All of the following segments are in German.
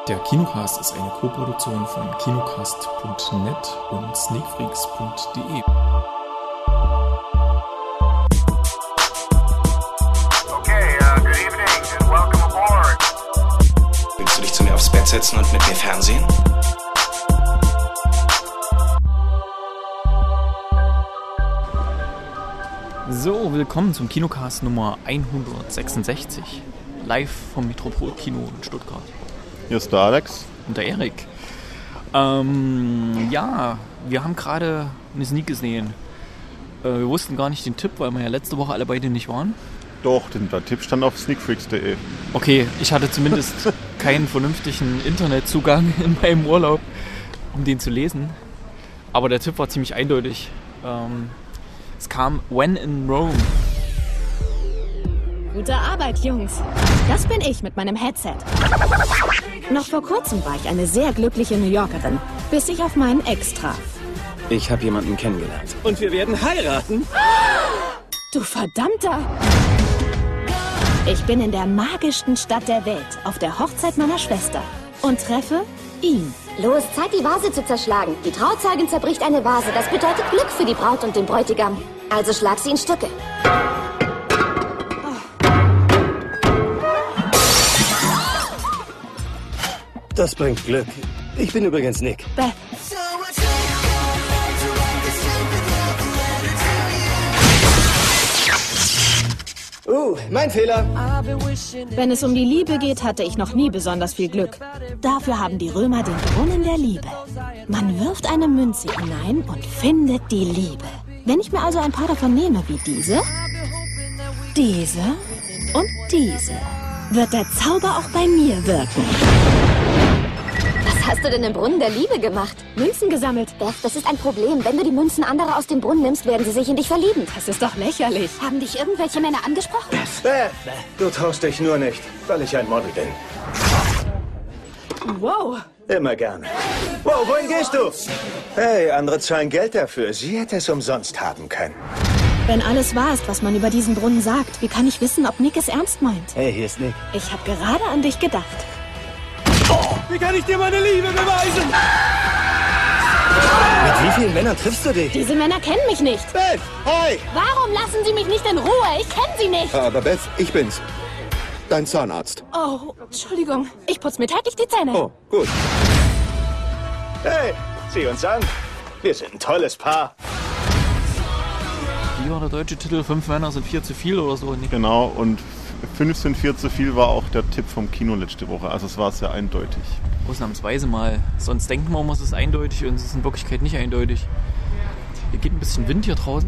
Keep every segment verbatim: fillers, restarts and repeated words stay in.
Der Kinocast ist eine Co-Produktion von kinocast punkt net und sneakfreaks punkt de. Okay, uh, good evening and welcome aboard. Willst du dich zu mir aufs Bett setzen und mit mir fernsehen? So, willkommen zum Kinocast Nummer hundertsechsundsechzig. Live vom Metropolkino in Stuttgart. Hier ist der Alex. Und der Erik. Ähm, ja, wir haben gerade eine Sneak gesehen. Äh, wir wussten gar nicht den Tipp, weil wir ja letzte Woche alle beide nicht waren. Doch, den, der Tipp stand auf sneakfreaks punkt de. Okay, ich hatte zumindest keinen vernünftigen Internetzugang in meinem Urlaub, um den zu lesen. Aber der Tipp war ziemlich eindeutig. Ähm, es kam When in Rome. Gute Arbeit, Jungs. Das bin ich mit meinem Headset. Noch vor kurzem war ich eine sehr glückliche New Yorkerin, bis ich auf meinen Ex traf. Ich habe jemanden kennengelernt. Und wir werden heiraten. Du Verdammter! Ich bin in der magischsten Stadt der Welt, auf der Hochzeit meiner Schwester und treffe ihn. Los, Zeit, die Vase zu zerschlagen. Die Trauzeugin zerbricht eine Vase. Das bedeutet Glück für die Braut und den Bräutigam. Also schlag sie in Stücke. Das bringt Glück. Ich bin übrigens Nick. Beth. Uh, mein Fehler. Wenn es um die Liebe geht, hatte ich noch nie besonders viel Glück. Dafür haben die Römer den Brunnen der Liebe. Man wirft eine Münze hinein und findet die Liebe. Wenn ich mir also ein paar davon nehme, wie diese, diese und diese, wird der Zauber auch bei mir wirken. Was hast du denn im Brunnen der Liebe gemacht? Münzen gesammelt. Beth, das ist ein Problem. Wenn du die Münzen anderer aus dem Brunnen nimmst, werden sie sich in dich verlieben. Das ist doch lächerlich. Haben dich irgendwelche Männer angesprochen? Beth, du traust dich nur nicht, weil ich ein Model bin. Wow. Immer gerne. Wow, wohin gehst du? Hey, andere zahlen Geld dafür. Sie hätte es umsonst haben können. Wenn alles wahr ist, was man über diesen Brunnen sagt, wie kann ich wissen, ob Nick es ernst meint? Hey, hier ist Nick. Ich habe gerade an dich gedacht. Wie kann ich dir meine Liebe beweisen? Mit wie vielen Männern triffst du dich? Diese Männer kennen mich nicht. Beth, hi! Warum lassen Sie mich nicht in Ruhe? Ich kenne Sie nicht. Aber Beth, ich bin's. Dein Zahnarzt. Oh, Entschuldigung. Ich putze mir täglich die Zähne. Oh, gut. Hey, sieh uns an. Wir sind ein tolles Paar. Wie war der deutsche Titel? Fünf Männer sind vier zu viel oder so? Nick? Genau, und fünf sind vier zu viel war auch der Tipp vom Kino letzte Woche. Also es war sehr eindeutig. Ausnahmsweise mal. Sonst denken wir immer, es ist eindeutig und es ist in Wirklichkeit nicht eindeutig. Hier geht ein bisschen Wind hier draußen.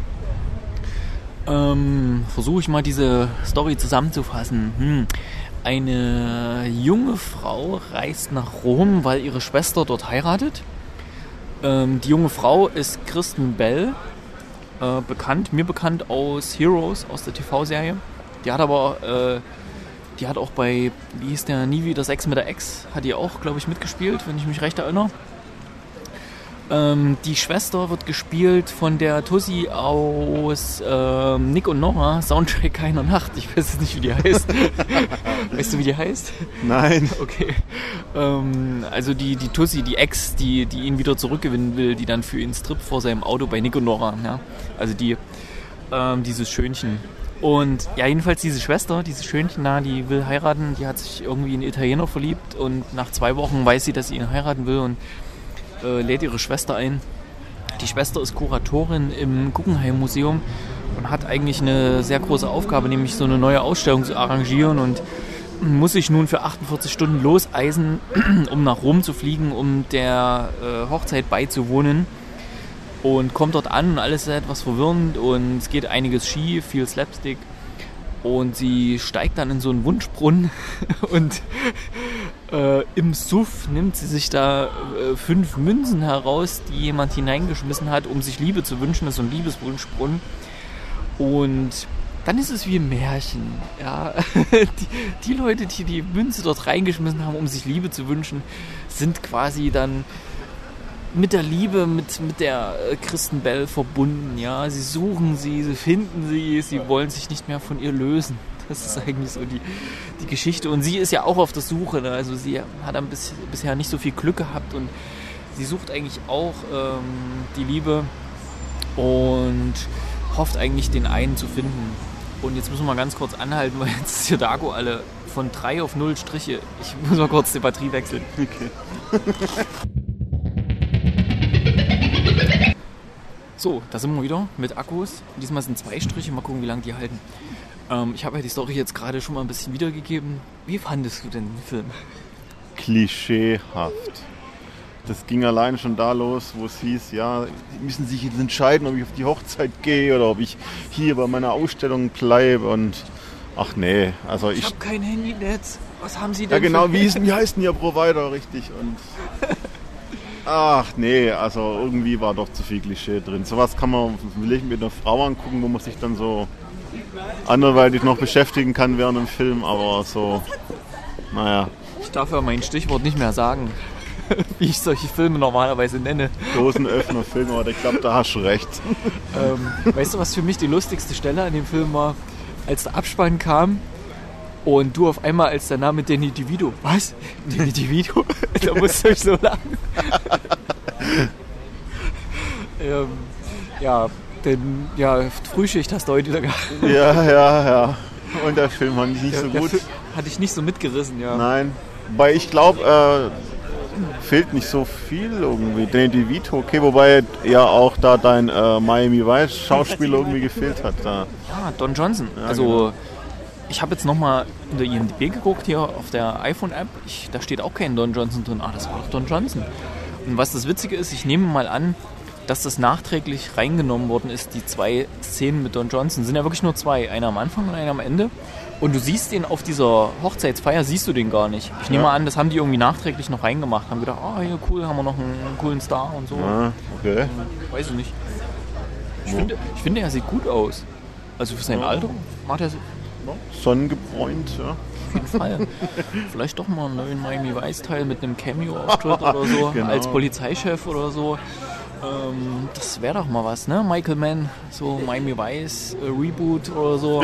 Ja. Ähm, versuche ich mal diese Story zusammenzufassen. Hm. Eine junge Frau reist nach Rom, weil ihre Schwester dort heiratet. Ähm, die junge Frau ist Kristen Bell, äh, bekannt, mir bekannt aus Heroes, aus der T V-Serie. Die hat aber, äh, die hat auch bei, wie hieß der, Nie wieder Sex mit der Ex, hat die auch, glaube ich, mitgespielt, wenn ich mich recht erinnere. Ähm, die Schwester wird gespielt von der Tussi aus äh, Nick und Nora, Soundtrack keiner Nacht. Ich weiß jetzt nicht, wie die heißt. Weißt du, wie die heißt? Nein. Okay. Ähm, also die, die Tussi, die Ex, die, die ihn wieder zurückgewinnen will, die dann für ihn strippt vor seinem Auto bei Nick und Nora. Ja? Also die, ähm, dieses Schönchen. Und ja, jedenfalls diese Schwester, dieses Schönchen da, die will heiraten, die hat sich irgendwie in einen Italiener verliebt und nach zwei Wochen weiß sie, dass sie ihn heiraten will und äh, lädt ihre Schwester ein. Die Schwester ist Kuratorin im Guggenheim Museum und hat eigentlich eine sehr große Aufgabe, nämlich so eine neue Ausstellung zu arrangieren und muss sich nun für achtundvierzig Stunden loseisen, um nach Rom zu fliegen, um der äh, Hochzeit beizuwohnen. Und kommt dort an und alles ist etwas verwirrend und es geht einiges schief, viel Slapstick. Und sie steigt dann in so einen Wunschbrunnen und äh, im Suff nimmt sie sich da äh, fünf Münzen heraus, die jemand hineingeschmissen hat, um sich Liebe zu wünschen. Das ist so ein Liebeswunschbrunnen. Und dann ist es wie ein Märchen. Ja? Die, die Leute, die die Münze dort reingeschmissen haben, um sich Liebe zu wünschen, sind quasi dann mit der Liebe, mit, mit der Kristen Bell verbunden, ja. Sie suchen sie, sie finden sie, sie wollen sich nicht mehr von ihr lösen. Das ist eigentlich so die, die Geschichte. Und sie ist ja auch auf der Suche. Ne? Also sie hat ein bisschen, bisher nicht so viel Glück gehabt und sie sucht eigentlich auch ähm, die Liebe und hofft eigentlich, den einen zu finden. Und jetzt müssen wir mal ganz kurz anhalten, weil jetzt ist hier der Akku alle von drei auf null Striche. Ich muss mal kurz die Batterie wechseln. Okay. So, da sind wir wieder mit Akkus. Diesmal sind zwei Striche. Mal gucken, wie lange die halten. Ähm, ich habe ja die Story jetzt gerade schon mal ein bisschen wiedergegeben. Wie fandest du denn den Film? Klischeehaft. Das ging allein schon da los, wo es hieß, ja, die müssen sich jetzt entscheiden, ob ich auf die Hochzeit gehe oder ob ich hier bei meiner Ausstellung bleibe und ach nee, also ich... Ich habe kein Handynetz. Was haben Sie denn? Ja genau, für... wie, ist, wie heißt denn Ihr Provider richtig? Und ach nee, also irgendwie war doch zu viel Klischee drin. Sowas kann man vielleicht mit einer Frau angucken, wo man sich dann so anderweitig noch beschäftigen kann während dem Film, aber so, naja. Ich darf ja mein Stichwort nicht mehr sagen, wie ich solche Filme normalerweise nenne. Dosenöffner-Film, aber ich glaube, da hast du recht. ähm, weißt du, was für mich die lustigste Stelle an dem Film war? Als der Abspann kam und du auf einmal als der Name Danny DeVito. Was? Danny DeVito? Da musste ich so lachen. ähm, ja, denn ja, Frühschicht hast du heute wieder gehabt. Ja, ja, ja. Und der Film fand ich nicht der, so der gut. Film hatte ich nicht so mitgerissen, ja. Nein, weil ich glaube, äh, fehlt nicht so viel irgendwie. Danny DeVito, okay, wobei ja auch da dein äh, Miami Vice Schauspieler irgendwie gefehlt hat. Da. Ja, Don Johnson. Ja, also genau. Ich habe jetzt nochmal in der I M D B geguckt hier auf der iPhone-App. Ich, da steht auch kein Don Johnson drin. Ah, das war doch Don Johnson. Und was das Witzige ist, ich nehme mal an, dass das nachträglich reingenommen worden ist, die zwei Szenen mit Don Johnson. Sind ja wirklich nur zwei. Einer am Anfang und einer am Ende. Und du siehst den auf dieser Hochzeitsfeier, siehst du den gar nicht. Ich nehme ja. mal an, das haben die irgendwie nachträglich noch reingemacht. Haben gedacht, ah, hier cool, haben wir noch einen coolen Star und so. Ja, okay. Und, weiß ich nicht. Ich, ja. finde, ich finde, er sieht gut aus. Also für sein ja. Alter macht er... Sonnengebräunt, ja. Auf jeden Fall. Vielleicht doch mal einen neuen Miami Vice-Teil mit einem Cameo-Auftritt oder so, genau. Als Polizeichef oder so. Ähm, das wäre doch mal was, ne? Michael Mann, so Miami Vice äh, Reboot oder so.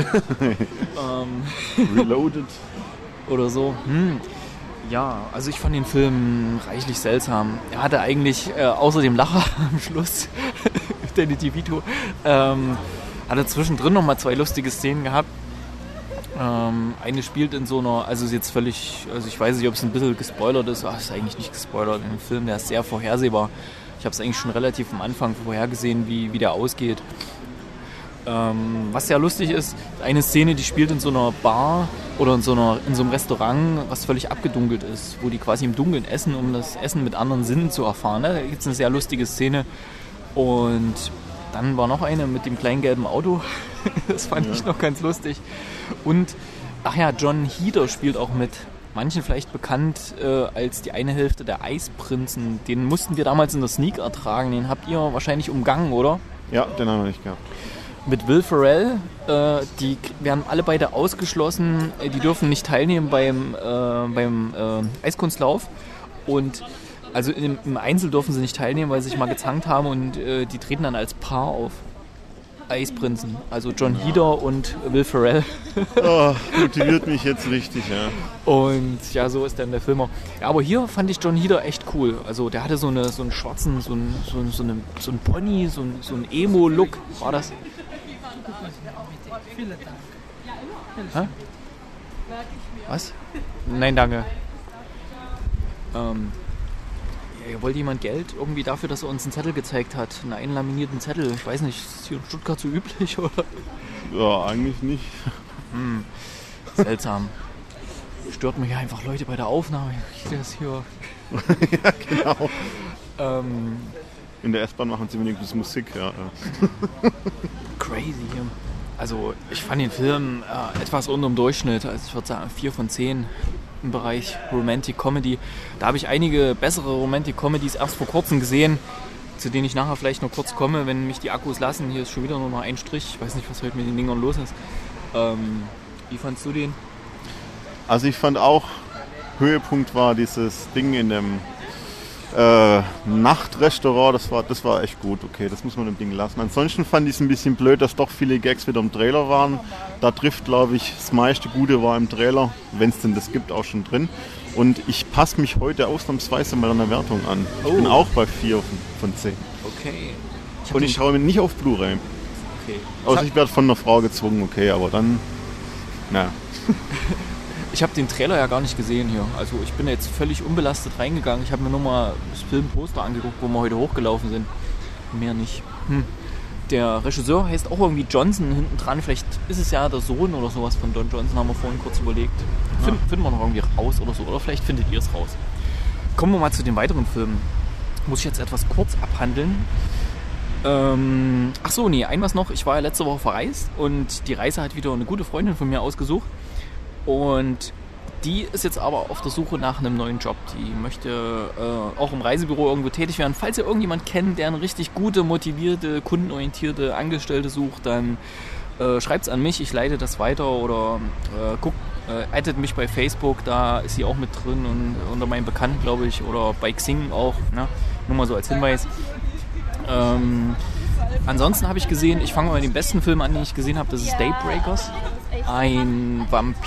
ähm, Reloaded. Oder so. Hm. Ja, also ich fand den Film reichlich seltsam. Er hatte eigentlich, äh, außer dem Lacher am Schluss, Danny DeVito, ähm, hat er zwischendrin noch mal zwei lustige Szenen gehabt. Ähm, eine spielt in so einer, also ist jetzt völlig, also ich weiß nicht, ob es ein bisschen gespoilert ist, ach, ist eigentlich nicht gespoilert, in einem Film, der ist sehr vorhersehbar. Ich habe es eigentlich schon relativ am Anfang vorhergesehen, wie, wie der ausgeht. Ähm, was sehr lustig ist, eine Szene, die spielt in so einer Bar oder in so, einer, in so einem Restaurant, was völlig abgedunkelt ist, wo die quasi im Dunkeln essen, um das Essen mit anderen Sinnen zu erfahren. Ne? Da gibt es eine sehr lustige Szene. Und dann war noch eine mit dem kleinen gelben Auto. Das fand ja. ich noch ganz lustig. Und, ach ja, John Heder spielt auch mit. Manchen vielleicht bekannt äh, als die eine Hälfte der Eisprinzen. Den mussten wir damals in der Sneak ertragen. Den habt ihr wahrscheinlich umgangen, oder? Ja, den haben wir nicht gehabt. Mit Will Ferrell. Äh, die werden alle beide ausgeschlossen. Die dürfen nicht teilnehmen beim, äh, beim äh, Eiskunstlauf. Und also im, im Einzel dürfen sie nicht teilnehmen, weil sie sich mal gezankt haben. Und äh, die treten dann als Paar auf. Eisprinzen, also John Heder und Will Ferrell. Oh, motiviert mich jetzt richtig, ja. Und ja, so ist dann der Film auch. Ja, aber hier fand ich John Heder echt cool. Also der hatte so, eine, so einen schwarzen, so einen, so einen, so einen, so einen Pony, so einen, so einen Emo-Look. War das? Hä? Was? Nein, danke. Ähm... Ja, wollte jemand Geld irgendwie dafür, dass er uns einen Zettel gezeigt hat? Einen einlaminierten Zettel. Ich weiß nicht, ist das hier in Stuttgart so üblich, oder? Ja, eigentlich nicht. Hm. Seltsam. Stört mich einfach Leute bei der Aufnahme. Ich sehe das hier. Ja, genau. ähm, in der S-Bahn machen sie wenigstens Musik, ja. Crazy hier. Also, ich fand den Film äh, etwas unter dem Durchschnitt. Also, ich würde sagen, vier von zehn. Im Bereich Romantic Comedy. Da habe ich einige bessere Romantic Comedies erst vor kurzem gesehen, zu denen ich nachher vielleicht noch kurz komme, wenn mich die Akkus lassen. Hier ist schon wieder nur noch ein Strich. Ich weiß nicht, was heute mit den Dingern los ist. Ähm, wie fandst du den? Also ich fand auch, Höhepunkt war dieses Ding in dem Äh, Nachtrestaurant, das war, das war echt gut, okay, das muss man dem Ding lassen. Ansonsten fand ich es ein bisschen blöd, dass doch viele Gags wieder im Trailer waren. Da trifft, glaube ich, das meiste Gute war im Trailer, wenn es denn das gibt, auch schon drin. Und ich passe mich heute ausnahmsweise mal an der Wertung an. Ich oh. bin auch bei vier von zehn. Okay. Ich Und ich schaue mir nicht auf Blu-ray. Okay. Außer ich werde von einer Frau gezwungen, okay, aber dann, na. Ich habe den Trailer ja gar nicht gesehen hier. Also ich bin jetzt völlig unbelastet reingegangen. Ich habe mir nur mal das Filmposter angeguckt, wo wir heute hochgelaufen sind. Mehr nicht. Hm. Der Regisseur heißt auch irgendwie Johnson hinten dran. Vielleicht ist es ja der Sohn oder sowas von Don Johnson, haben wir vorhin kurz überlegt. Find, ja. Finden wir noch irgendwie raus oder so. Oder vielleicht findet ihr es raus. Kommen wir mal zu den weiteren Filmen. Muss ich jetzt etwas kurz abhandeln. Ähm, ach so, nee, ein was noch. Ich war ja letzte Woche verreist und die Reise hat wieder eine gute Freundin von mir ausgesucht. Und die ist jetzt aber auf der Suche nach einem neuen Job. Die möchte äh, auch im Reisebüro irgendwo tätig werden. Falls ihr irgendjemand kennt, der eine richtig gute, motivierte, kundenorientierte Angestellte sucht, dann äh, schreibt es an mich. Ich leite das weiter oder äh, guckt, äh, addet mich bei Facebook. Da ist sie auch mit drin und unter meinen Bekannten, glaube ich. Oder bei Xing auch. Ne? Nur mal so als Hinweis. Ähm, ansonsten habe ich gesehen, ich fange mal mit dem besten Film an, den ich gesehen habe. Das ist Daybreakers. Ein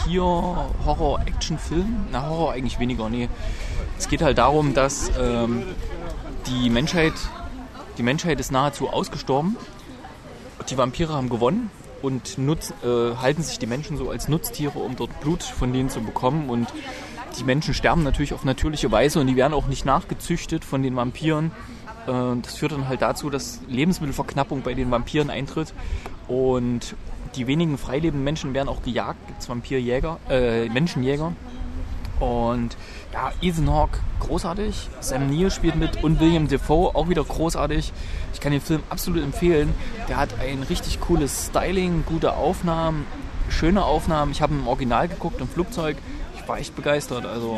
Vampir-Horror-Action-Film. Na, Horror eigentlich weniger, nee. Es geht halt darum, dass ähm, die Menschheit, die Menschheit ist nahezu ausgestorben. Die Vampire haben gewonnen und nutz, äh, halten sich die Menschen so als Nutztiere, um dort Blut von denen zu bekommen. Und die Menschen sterben natürlich auf natürliche Weise und die werden auch nicht nachgezüchtet von den Vampiren. Äh, das führt dann halt dazu, dass Lebensmittelverknappung bei den Vampiren eintritt. Und die wenigen freilebenden Menschen werden auch gejagt. Gibt es Vampirjäger, äh, Menschenjäger. Und ja, Ethan Hawke, großartig. Sam Neill spielt mit und William Dafoe, auch wieder großartig. Ich kann den Film absolut empfehlen. Der hat ein richtig cooles Styling, gute Aufnahmen, schöne Aufnahmen. Ich habe ihn im Original geguckt, im Flugzeug. Ich war echt begeistert. Also,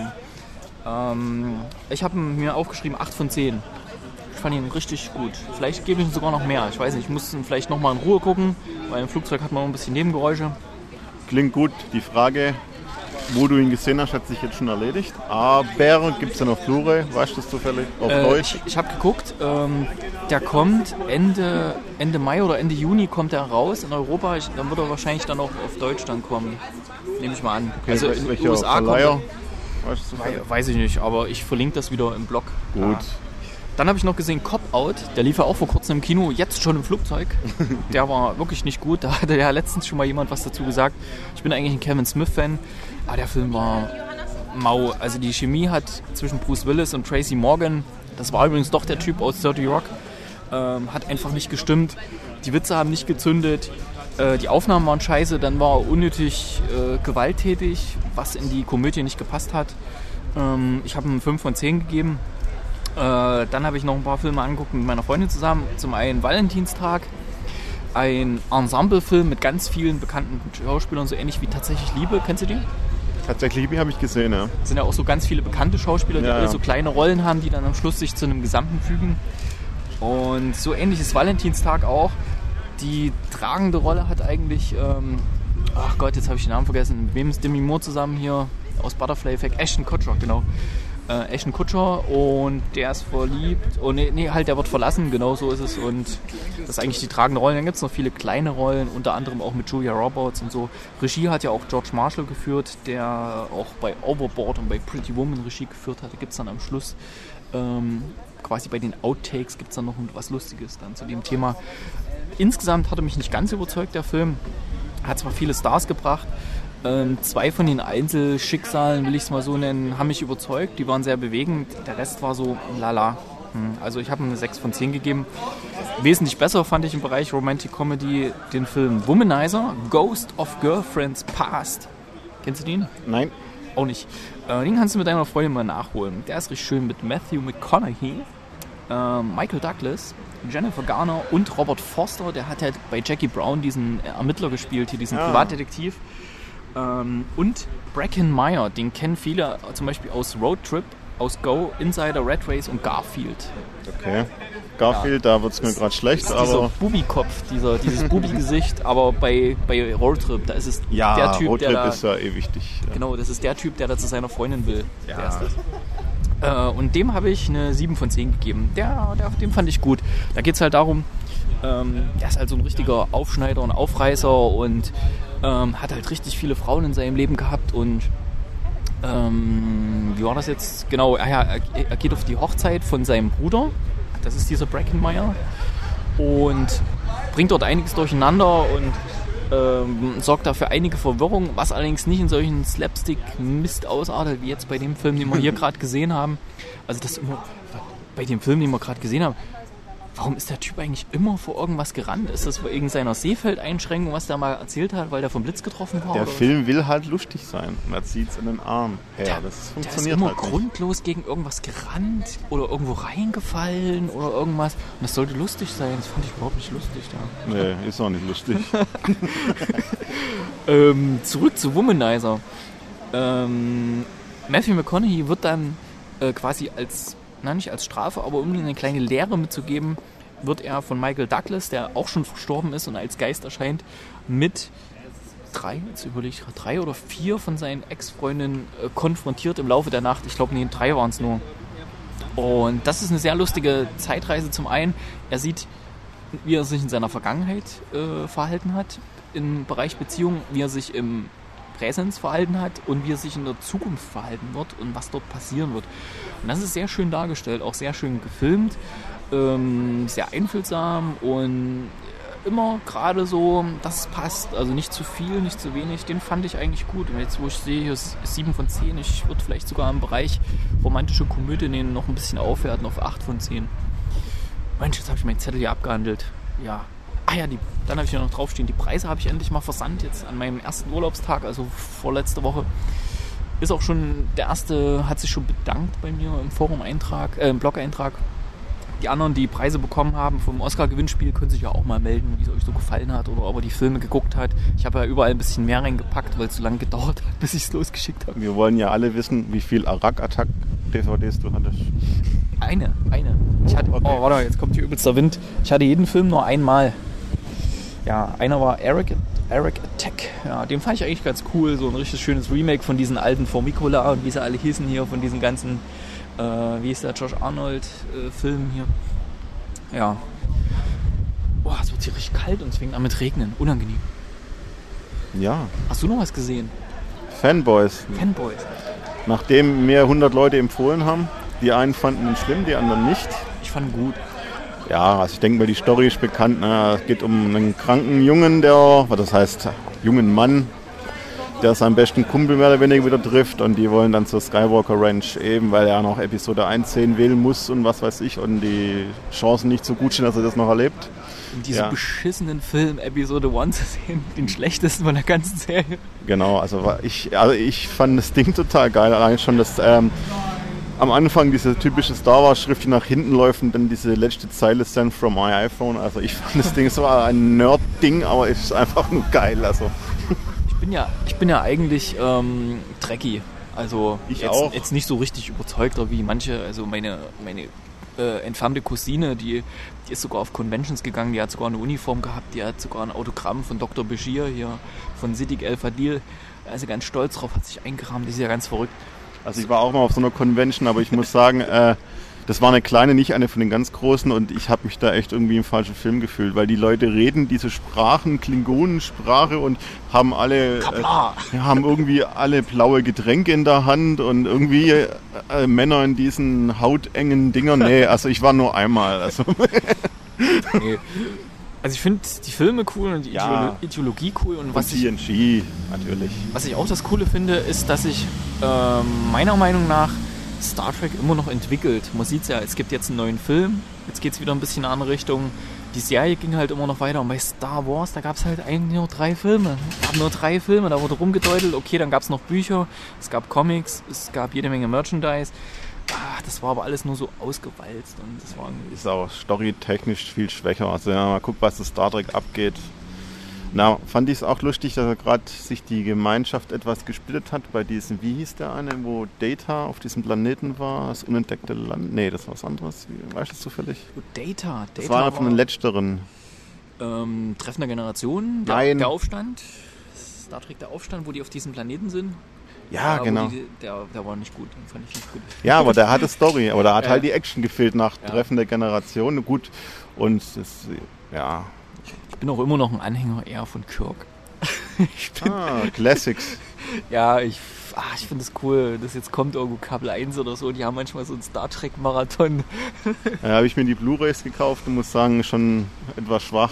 ähm, ich habe mir aufgeschrieben acht von zehn. Ich fand ihn richtig gut. Vielleicht gebe ich ihm sogar noch mehr. Ich weiß nicht, ich muss ihn vielleicht nochmal in Ruhe gucken, weil im Flugzeug hat man ein bisschen Nebengeräusche. Klingt gut. Die Frage, wo du ihn gesehen hast, hat sich jetzt schon erledigt. Aber gibt es den auf Blu-ray? Weißt du das zufällig? Auf äh, Deutsch? Ich, ich habe geguckt. Ähm, der kommt Ende, Ende Mai oder Ende Juni kommt er raus in Europa. Ich, dann wird er wahrscheinlich dann auch auf Deutsch dann kommen. Nehme ich mal an. Okay, also in den U S A Verleiher? kommt er, weißt du weiß, weiß ich nicht, aber ich verlinke das wieder im Blog. Gut. Ja. Dann habe ich noch gesehen Cop-Out, der lief ja auch vor kurzem im Kino, jetzt schon im Flugzeug. Der war wirklich nicht gut, da hatte ja letztens schon mal jemand was dazu gesagt. Ich bin eigentlich ein Kevin Smith-Fan, aber der Film war mau. Also die Chemie hat zwischen Bruce Willis und Tracy Morgan, das war übrigens doch der Typ aus thirty Rock, ähm, hat einfach nicht gestimmt. Die Witze haben nicht gezündet, äh, die Aufnahmen waren scheiße, dann war er unnötig äh, gewalttätig, was in die Komödie nicht gepasst hat. Ähm, ich habe ihm fünf von zehn gegeben. Äh, dann habe ich noch ein paar Filme angeguckt mit meiner Freundin zusammen. Zum einen Valentinstag, ein Ensemblefilm mit ganz vielen bekannten Schauspielern, so ähnlich wie Tatsächlich Liebe. Kennst du die? Tatsächlich Liebe habe ich gesehen, ja. Es sind ja auch so ganz viele bekannte Schauspieler, die ja, alle ja. so kleine Rollen haben, die dann am Schluss sich zu einem Gesamten fügen. Und so ähnlich ist Valentinstag auch. Die tragende Rolle hat eigentlich, ähm, ach Gott, jetzt habe ich den Namen vergessen. Mit wem ist Demi Moore zusammen hier aus Butterfly Effect? Ashton Kutcher, genau. Äh, Ashton Kutcher und der ist verliebt. Oh nee, nee, halt, der wird verlassen, genau so ist es. Und das ist eigentlich die tragende Rolle. Dann gibt es noch viele kleine Rollen, unter anderem auch mit Julia Roberts und so. Regie hat ja auch George Marshall geführt, der auch bei Overboard und bei Pretty Woman Regie geführt hat. Da gibt es dann am Schluss ähm, quasi bei den Outtakes gibt es dann noch was Lustiges dann zu dem Thema. Insgesamt hat er mich nicht ganz überzeugt, der Film. Hat zwar viele Stars gebracht. Ähm, zwei von den Einzelschicksalen, will ich es mal so nennen, haben mich überzeugt. Die waren sehr bewegend. Der Rest war so lala. Hm. Also ich habe ihm eine sechs von zehn gegeben. Wesentlich besser fand ich im Bereich Romantic Comedy den Film Womanizer, Ghost of Girlfriend's Past. Kennst du den? Nein. Auch nicht. Äh, den kannst du mit deiner Freundin mal nachholen. Der ist richtig schön mit Matthew McConaughey, äh, Michael Douglas, Jennifer Garner und Robert Forster. Der hat halt bei Jackie Brown diesen Ermittler gespielt, hier diesen ja. Privatdetektiv. Ähm, und Bracken Meyer, den kennen viele zum Beispiel aus Road Trip, aus Go, Insider, Red Race und Garfield. Okay. Garfield, ja. Da wird es mir gerade schlecht, aber... Dieser Bubi-Kopf, dieser, dieses Bubi-Gesicht, aber bei, bei Road Trip, da ist es ja, der Typ, Road Trip der da... ist ja eh wichtig. Ja. Genau, das ist der Typ, der da zu seiner Freundin will. Ja. Der ist das. Äh, und dem habe ich eine sieben von zehn gegeben. Der, der, dem fand ich gut. Da geht es halt darum, ähm, er ist halt so ein richtiger Aufschneider und Aufreißer und ähm, hat halt richtig viele Frauen in seinem Leben gehabt und ähm, wie war das jetzt? Genau, er, er, er geht auf die Hochzeit von seinem Bruder, das ist dieser Brackenmeyer, und bringt dort einiges durcheinander und ähm, sorgt dafür einige Verwirrung, was allerdings nicht in solchen Slapstick-Mist ausartet, wie jetzt bei dem Film, den wir hier gerade gesehen haben. Also das immer, bei dem Film, den wir gerade gesehen haben, warum ist der Typ eigentlich immer vor irgendwas gerannt? Ist das vor irgendeiner Seefeldeinschränkung, was der mal erzählt hat, weil der vom Blitz getroffen war? Der oder Film was? will halt lustig sein und er zieht es in den Arm her. Der, das funktioniert der ist immer halt nicht. grundlos gegen irgendwas gerannt oder irgendwo reingefallen oder irgendwas. Und das sollte lustig sein. Das fand ich überhaupt nicht lustig. Da. Nee, ist auch nicht lustig. ähm, zurück zu Womanizer. Ähm, Matthew McConaughey wird dann äh, quasi als, na nicht als Strafe, aber um eine kleine Lehre mitzugeben, wird er von Michael Douglas, der auch schon verstorben ist und als Geist erscheint, mit drei, jetzt überlege ich, drei oder vier von seinen Ex-Freundinnen äh, konfrontiert im Laufe der Nacht. Ich glaube, nee, drei waren es nur. Und das ist eine sehr lustige Zeitreise zum einen. Er sieht, wie er sich in seiner Vergangenheit äh, verhalten hat, im Bereich Beziehung, wie er sich im Präsens verhalten hat und wie er sich in der Zukunft verhalten wird und was dort passieren wird. Und das ist sehr schön dargestellt, auch sehr schön gefilmt, ähm, sehr einfühlsam und immer gerade so, dass es passt. Also nicht zu viel, nicht zu wenig. Den fand ich eigentlich gut. Und jetzt, wo ich sehe, hier ist sieben von zehn. Ich würde vielleicht sogar im Bereich romantische Komödie den noch ein bisschen aufwerten auf acht von zehn. Mensch, jetzt habe ich meinen Zettel hier abgehandelt. Ja. Ah ja, die, dann habe ich hier noch draufstehen. Die Preise habe ich endlich mal versandt jetzt an meinem ersten Urlaubstag, also vorletzte Woche. Ist auch schon, der erste hat sich schon bedankt bei mir im Forum-Eintrag, äh, im Blog-Eintrag. Die anderen, die Preise bekommen haben vom Oscar-Gewinnspiel, können sich ja auch mal melden, wie es euch so gefallen hat oder ob er die Filme geguckt hat. Ich habe ja überall ein bisschen mehr reingepackt, weil es so lange gedauert hat, bis ich es losgeschickt habe. Wir wollen ja alle wissen, wie viel Arak-Attack-D V Ds du hattest. Eine, eine. Ich hatte, okay. Oh, warte, jetzt kommt hier übelster Wind. Ich hatte jeden Film nur einmal. Ja, einer war Eric, Eric Attack. Ja, den fand ich eigentlich ganz cool. So ein richtig schönes Remake von diesen alten Formicola und wie sie alle hießen hier, von diesen ganzen, äh, wie ist der, Josh Arnold-Film äh, hier. Ja. Boah, es wird hier richtig kalt und es fängt an mit Regnen. Unangenehm. Ja. Hast du noch was gesehen? Fanboys. Fanboys. Nachdem mir hundert Leute empfohlen haben, die einen fanden ihn schlimm, die anderen nicht. Ich fand ihn gut. Ja, also ich denke mal, die Story ist bekannt. Ne? Es geht um einen kranken Jungen, der, was das heißt, jungen Mann, der seinen besten Kumpel mehr oder weniger wieder trifft und die wollen dann zur Skywalker Ranch eben, weil er noch Episode eins sehen will, muss und was weiß ich und die Chancen nicht so gut sind, dass er das noch erlebt. In diesem ja. beschissenen Film Episode eins zu sehen, den schlechtesten von der ganzen Serie. Genau, also ich, also ich fand das Ding total geil, allein schon das... Ähm, am Anfang diese typische Star Wars Schrift, die nach hinten läuft und dann diese letzte Zeile Send from my iPhone. Also ich fand das Ding, es war ein Nerd-Ding, aber es ist einfach nur geil. Also. Ich bin ja, ich bin ja eigentlich ähm, Trekkie. Also ich jetzt, auch. jetzt nicht so richtig überzeugter wie manche. Also meine, meine äh, entfernte Cousine, die, die ist sogar auf Conventions gegangen, die hat sogar eine Uniform gehabt, die hat sogar ein Autogramm von Doktor Bashir hier, von Siddiq El-Fadil. Also ganz stolz drauf, hat sich eingerahmt, die ist ja ganz verrückt. Also ich war auch mal auf so einer Convention, aber ich muss sagen, äh, das war eine kleine, nicht eine von den ganz großen und ich habe mich da echt irgendwie im falschen Film gefühlt, weil die Leute reden diese Sprachen, Klingonensprache und haben alle, äh, haben irgendwie alle blaue Getränke in der Hand und irgendwie äh, äh, Männer in diesen hautengen Dingern. Nee, also ich war nur einmal. Also. Nee. Also ich finde die Filme cool und die ja. Ideologie cool. Und, was und T N G, natürlich. Was ich auch das Coole finde, ist, dass sich äh, meiner Meinung nach Star Trek immer noch entwickelt. Man sieht es ja, es gibt jetzt einen neuen Film, jetzt geht es wieder ein bisschen in eine andere Richtung. Die Serie ging halt immer noch weiter und bei Star Wars, da gab es halt eigentlich nur drei Filme. Es gab nur drei Filme, da wurde rumgedeutelt, okay, dann gab es noch Bücher, es gab Comics, es gab jede Menge Merchandise. Ah, das war aber alles nur so ausgewalzt und das war ist auch storytechnisch viel schwächer. Also ja, mal gucken, was das Star Trek abgeht. Na, fand ich es auch lustig, dass er gerade sich die Gemeinschaft etwas gesplittet hat bei diesem, wie hieß der eine, wo Data auf diesem Planeten war, das unentdeckte Land. Nee, das war was anderes. Weißt du das zufällig? Data, Data. Das war einer von den letzteren. Ähm, Treffen der Generation, der, Nein. der Aufstand. Star Trek der Aufstand, wo die auf diesem Planeten sind. Ja, aber genau. Die, der, der war nicht gut, den fand ich nicht gut. Ja, aber der hatte Story, aber da hat Ja. halt die Action gefehlt nach Ja. Treffen der Generation. Gut, und das, ja. Ich bin auch immer noch ein Anhänger eher von Kirk. ich bin, Ah, Classics. Ja, ich, ah, ich finde es cool, dass jetzt kommt irgendwo Kabel eins oder so. Die haben manchmal so einen Star Trek-Marathon. Da habe ich mir die Blu-Rays gekauft und muss sagen, schon etwas schwach.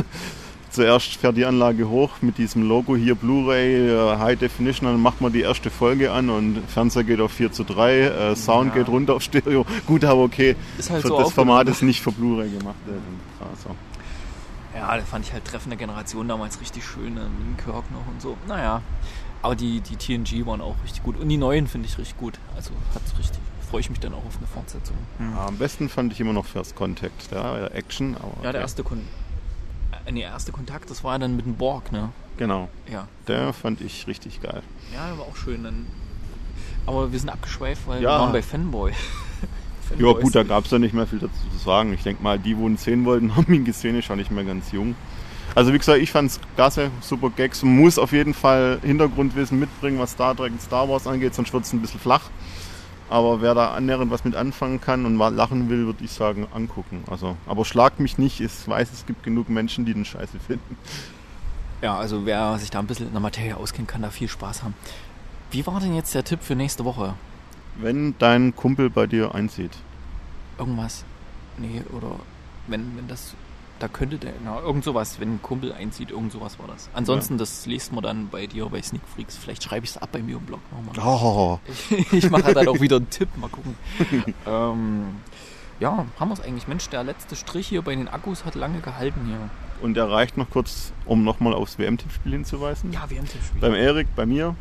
Zuerst fährt die Anlage hoch mit diesem Logo hier, Blu-ray, äh, High Definition, dann macht man die erste Folge an und Fernseher geht auf vier zu drei, äh, Sound Ja. geht runter auf Stereo. Gut, aber okay, Ist halt für so das Format aufgenommen. ist nicht für Blu-ray gemacht. Äh, also. Ja, das fand ich halt Treffen der Generation damals richtig schön, ne, mit dem Kirk noch und so. Naja, aber die, die T N G waren auch richtig gut. Und die neuen finde ich richtig gut. Also hat's richtig, freue ich mich dann auch auf eine Fortsetzung. Ja, am besten fand ich immer noch First Contact, ja, Action. Aber Ja, der okay. erste, Kon äh, nee, erste Kontakt, das war ja dann mit dem Borg, ne? Genau, Ja. der fand ich richtig geil. Ja, der war auch schön. Dann. Aber wir sind abgeschweift, weil Ja. wir waren bei Fanboy. Ja Fanboys. gut, da gab es ja nicht mehr viel dazu zu sagen. Ich denke mal, die, wo ihn sehen wollten, haben ihn gesehen, ist schon nicht mehr ganz jung. Also wie gesagt, ich fand es klasse, super Gags. Man muss auf jeden Fall Hintergrundwissen mitbringen, was Star Trek und Star Wars angeht, sonst wird es ein bisschen flach. Aber wer da annähernd was mit anfangen kann und mal lachen will, würde ich sagen, angucken. Also, aber schlagt mich nicht, ich weiß, es gibt genug Menschen, die den Scheiße finden. Ja, also wer sich da ein bisschen in der Materie auskennt, kann da viel Spaß haben. Wie war denn jetzt der Tipp für nächste Woche? Wenn dein Kumpel bei dir einzieht. Irgendwas? Nee, oder wenn, wenn das, da könnte der, na, irgend sowas, wenn ein Kumpel einzieht, irgend sowas war das. Ansonsten, ja. Das liest man dann bei dir, bei Sneak Freaks. Vielleicht schreibe ich es ab bei mir im Blog nochmal. Oh. Ich, ich mache dann auch wieder einen Tipp, mal gucken. ähm, ja, haben wir es eigentlich. Mensch, der letzte Strich hier bei den Akkus hat lange gehalten hier. Und er reicht noch kurz, um nochmal aufs W M-Tippspiel hinzuweisen. Ja, W M-Tippspiel. Beim Erik, bei mir.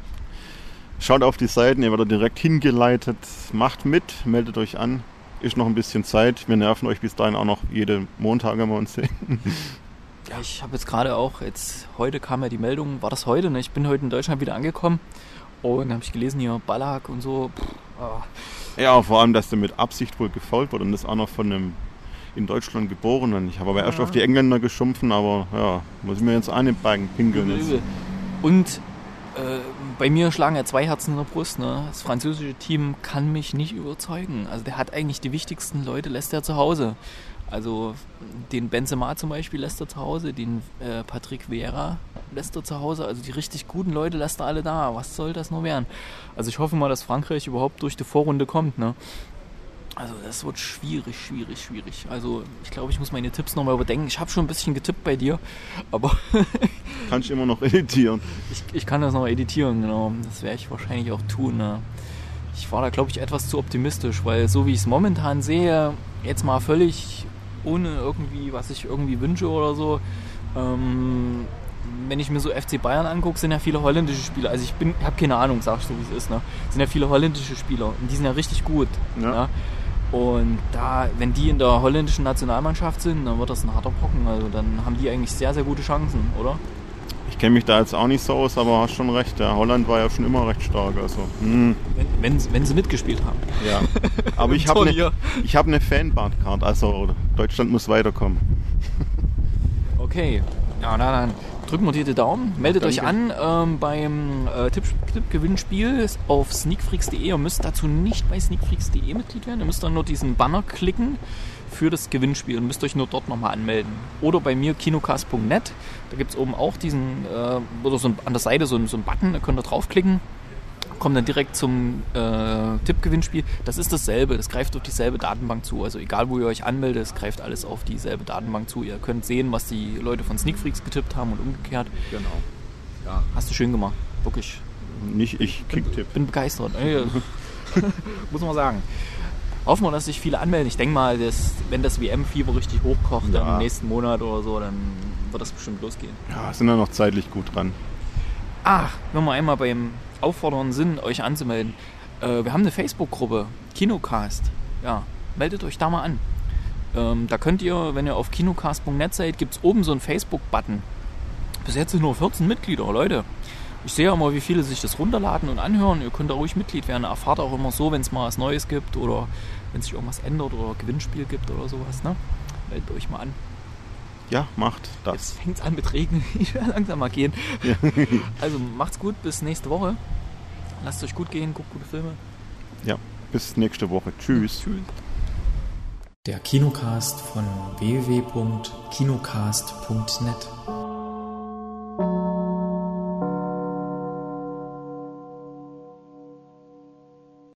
Schaut auf die Seiten, ihr werdet direkt hingeleitet. Macht mit, meldet euch an. Ist noch ein bisschen Zeit. Wir nerven euch bis dahin auch noch jede Montag, wenn wir uns sehen. Ja, ich habe jetzt gerade auch, jetzt heute kam ja die Meldung, war das heute, ne? Ich bin heute in Deutschland wieder angekommen und habe ich gelesen hier, Ballack und so. Pff, oh. Ja, vor allem, dass der mit Absicht wohl gefault wurde und das auch noch von einem in Deutschland Geborenen. Ich habe aber erst Ja. auf die Engländer geschumpfen, aber ja, muss ich mir jetzt auch nicht beiden pinkeln. Übel, übel. Und äh, bei mir schlagen ja zwei Herzen in der Brust. Ne? Das französische Team kann mich nicht überzeugen. Also der hat eigentlich die wichtigsten Leute, lässt er zu Hause. Also den Benzema zum Beispiel lässt er zu Hause, den äh, Patrick Vieira lässt er zu Hause. Also die richtig guten Leute lässt er alle da. Was soll das nur werden? Also ich hoffe mal, dass Frankreich überhaupt durch die Vorrunde kommt. Ne? Also das wird schwierig, schwierig, schwierig. Also ich glaube, ich muss meine Tipps nochmal überdenken. Ich habe schon ein bisschen getippt bei dir, aber Kannst du immer noch editieren. ich, ich kann das noch editieren, genau. Das werde ich wahrscheinlich auch tun. Ne? Ich war da, glaube ich, etwas zu optimistisch, weil so wie ich es momentan sehe, jetzt mal völlig ohne irgendwie, was ich irgendwie wünsche oder so, ähm, wenn ich mir so F C Bayern angucke, sind ja viele holländische Spieler. Also ich bin, habe keine Ahnung, sag ich so wie es ist, ne? Sind ja viele holländische Spieler und die sind ja richtig gut. Ja. Ne? Und da, wenn die in der holländischen Nationalmannschaft sind, dann wird das ein harter Brocken. Also dann haben die eigentlich sehr, sehr gute Chancen, oder? Ich kenne mich da jetzt auch nicht so aus, aber hast schon recht. Ja, Holland war ja schon immer recht stark. Also, hm. Wenn, wenn, wenn sie mitgespielt haben. Ja. Aber Im ich habe Turnier. eine ich hab ne Fanbart-Card, also Deutschland muss weiterkommen. Okay, ja, na dann drücken wir dir die Daumen. Meldet Danke. euch an ähm, beim äh, Tipp, Tipp-Gewinnspiel auf sneakfreaks punkt de. Ihr müsst dazu nicht bei sneakfreaks punkt de Mitglied werden. Ihr müsst dann nur diesen Banner klicken für das Gewinnspiel und müsst euch nur dort nochmal anmelden. Oder bei mir kinocast punkt net. Da gibt es oben auch diesen, äh, oder so ein, an der Seite so, so einen Button, da könnt ihr draufklicken. Kommt dann direkt zum äh, Tippgewinnspiel. Das ist dasselbe, das greift auf dieselbe Datenbank zu. Also egal, wo ihr euch anmeldet, es greift alles auf dieselbe Datenbank zu. Ihr könnt sehen, was die Leute von Sneak Freaks getippt haben und umgekehrt. Genau. Ja, hast du schön gemacht, wirklich. Nicht ich, Kicktipp. Bin begeistert. Ey, muss man sagen. Hoffen wir, dass sich viele anmelden. Ich denke mal, dass, wenn das W M-Fieber richtig hochkocht, Ja. dann im nächsten Monat oder so, dann wird das bestimmt losgehen. Ja, sind ja noch zeitlich gut dran. Ach, wenn wir einmal beim Auffordern sind, euch anzumelden. Äh, wir haben eine Facebook-Gruppe, Kinocast. Ja, meldet euch da mal an. Ähm, da könnt ihr, wenn ihr auf kinocast punkt net seid, gibt es oben so einen Facebook-Button. Bis jetzt sind nur vierzehn Mitglieder, Leute. Ich sehe ja mal, wie viele sich das runterladen und anhören. Ihr könnt da ruhig Mitglied werden. Erfahrt auch immer so, wenn es mal was Neues gibt oder wenn sich irgendwas ändert oder Gewinnspiel gibt oder sowas. Ne? Meldet euch mal an. Ja, macht das. Jetzt fängt es an mit Regen. Ich werde langsam mal gehen. Ja. Also macht's gut, bis nächste Woche. lasst euch gut gehen, guckt gute Filme. Ja, bis nächste Woche. Tschüss. Tschüss. Der Kinocast von w w w punkt kinocast punkt net